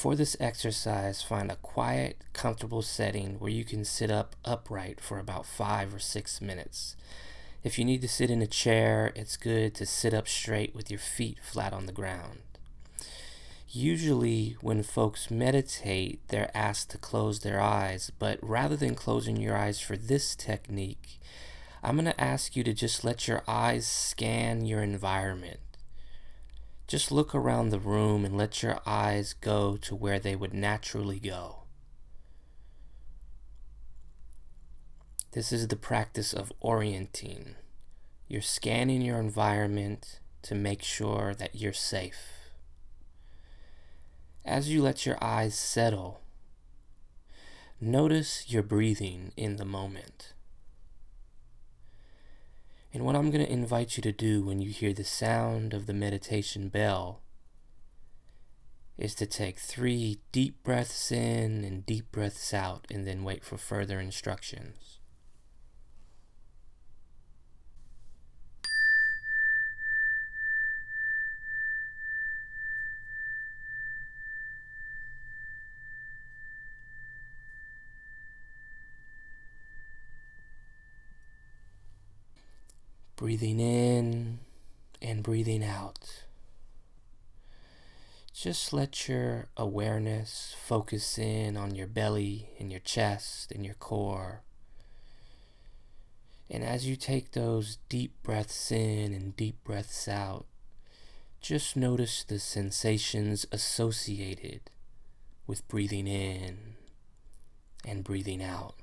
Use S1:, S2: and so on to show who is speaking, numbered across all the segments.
S1: For this exercise, find a quiet, comfortable setting where you can sit up upright for about 5 or 6 minutes. If you need to sit in a chair, it's good to sit up straight with your feet flat on the ground. Usually, when folks meditate, they're asked to close their eyes, but rather than closing your eyes for this technique, I'm going to ask you to just let your eyes scan your environment. Just look around the room and let your eyes go to where they would naturally go. This is the practice of orienting. You're scanning your environment to make sure that you're safe. As you let your eyes settle, notice your breathing in the moment. And what I'm going to invite you to do when you hear the sound of the meditation bell is to take 3 deep breaths in and deep breaths out, and then wait for further instructions. Breathing in and breathing out. Just let your awareness focus in on your belly and your chest and your core. And as you take those deep breaths in and deep breaths out, just notice the sensations associated with breathing in and breathing out.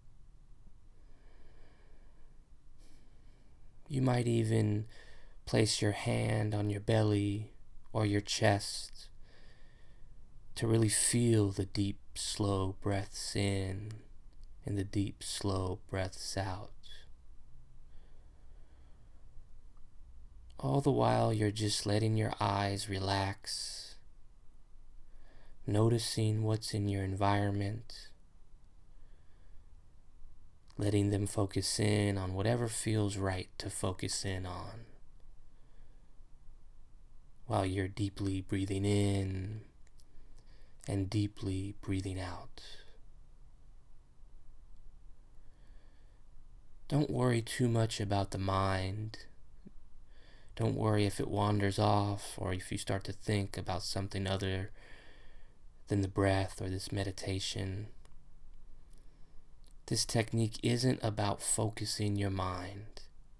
S1: You might even place your hand on your belly or your chest to really feel the deep, slow breaths in and the deep, slow breaths out. All the while, you're just letting your eyes relax, noticing what's in your environment, letting them focus in on whatever feels right to focus in on, while you're deeply breathing in and deeply breathing out. Don't worry too much about the mind. Don't worry if it wanders off or if you start to think about something other than the breath or this meditation. This technique isn't about focusing your mind.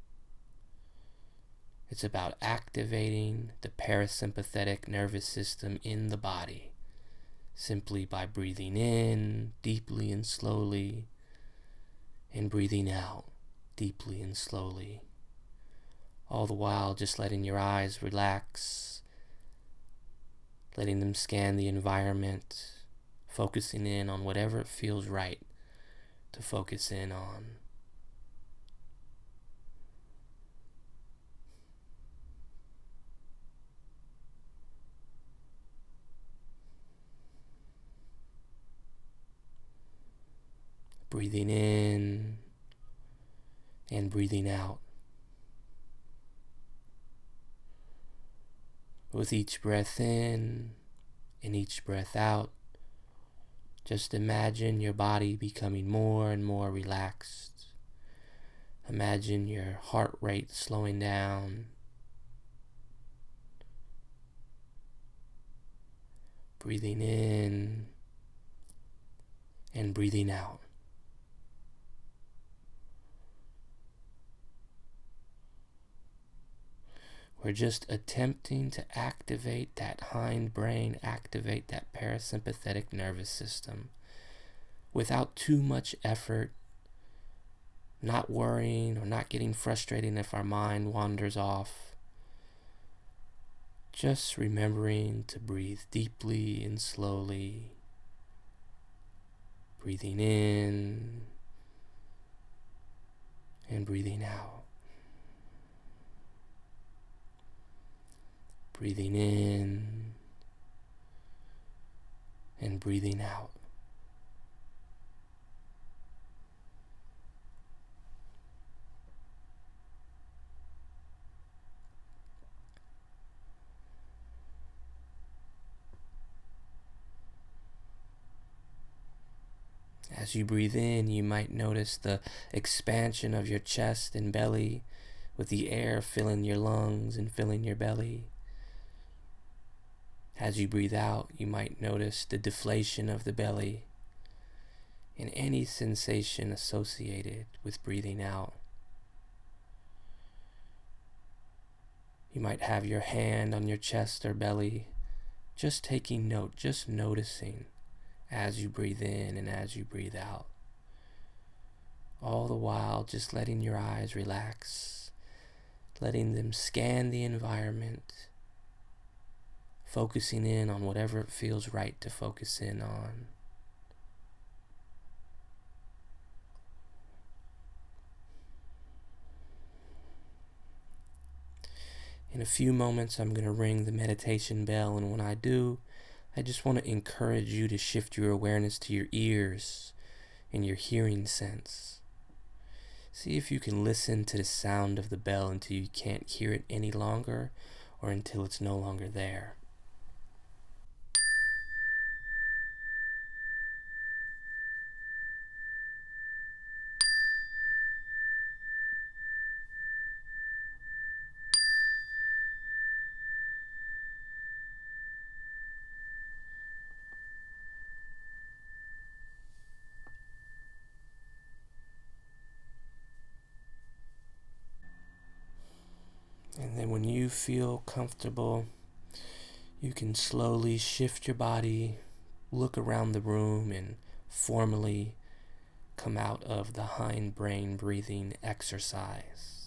S1: It's about activating the parasympathetic nervous system in the body simply by breathing in deeply and slowly and breathing out deeply and slowly. All the while just letting your eyes relax, letting them scan the environment, focusing in on whatever it feels right to focus in on. Breathing in and breathing out. With each breath in and each breath out, just imagine your body becoming more and more relaxed. Imagine your heart rate slowing down. Breathing in and breathing out. We're just attempting to activate that hindbrain, activate that parasympathetic nervous system without too much effort, not worrying or not getting frustrated if our mind wanders off. Just remembering to breathe deeply and slowly, breathing in and breathing out. Breathing in and breathing out. As you breathe in, you might notice the expansion of your chest and belly, with the air filling your lungs and filling your belly. As you breathe out, you might notice the deflation of the belly and any sensation associated with breathing out. You might have your hand on your chest or belly, just taking note, just noticing as you breathe in and as you breathe out. All the while just letting your eyes relax, letting them scan the environment, focusing in on whatever it feels right to focus in on. In a few moments, I'm going to ring the meditation bell, and when I do, I just want to encourage you to shift your awareness to your ears and your hearing sense. See if you can listen to the sound of the bell until you can't hear it any longer, or until it's no longer there. And then when you feel comfortable, you can slowly shift your body, look around the room, and formally come out of the hindbrain breathing exercise.